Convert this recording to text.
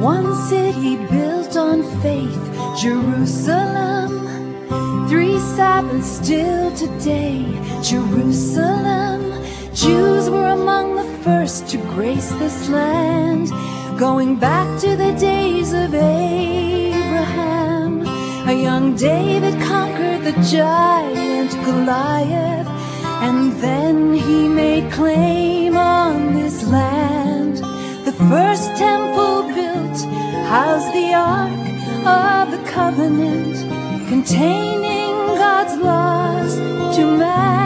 One city built on faith, Jerusalem. 3 Sabbaths still today, Jerusalem. Jews were among the first to grace this land, going back to the days of Abraham. A young David conquered the giant Goliath, and then he made claim on this land. The first temple built housed the Ark of the Covenant, containing God's laws to man.